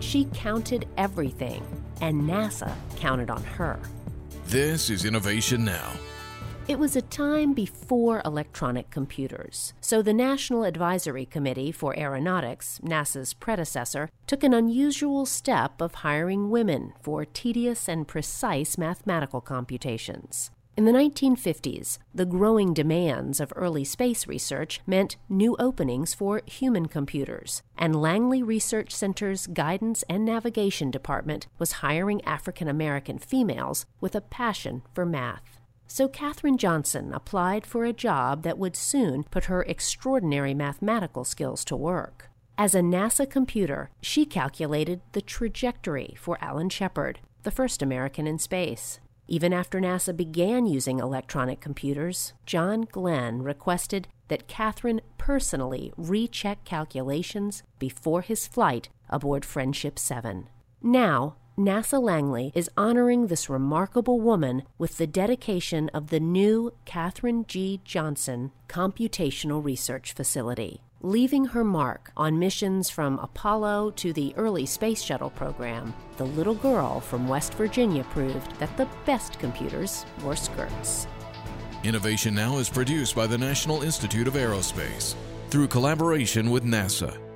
She counted everything, and NASA counted on her. This is Innovation Now. It was a time before electronic computers, so the National Advisory Committee for Aeronautics, NASA's predecessor, took an unusual step of hiring women for tedious and precise mathematical computations. In the 1950s, the growing demands of early space research meant new openings for human computers, and Langley Research Center's Guidance and Navigation Department was hiring African American females with a passion for math. So Katherine Johnson applied for a job that would soon put her extraordinary mathematical skills to work. As a NASA computer, she calculated the trajectory for Alan Shepard, the first American in space. Even after NASA began using electronic computers, John Glenn requested that Katherine personally recheck calculations before his flight aboard Friendship 7. Now, NASA Langley is honoring this remarkable woman with the dedication of the new Katherine G. Johnson Computational Research Facility. Leaving her mark on missions from Apollo to the early Space Shuttle program, the little girl from West Virginia proved that the best computers wore skirts. Innovation Now is produced by the National Institute of Aerospace through collaboration with NASA.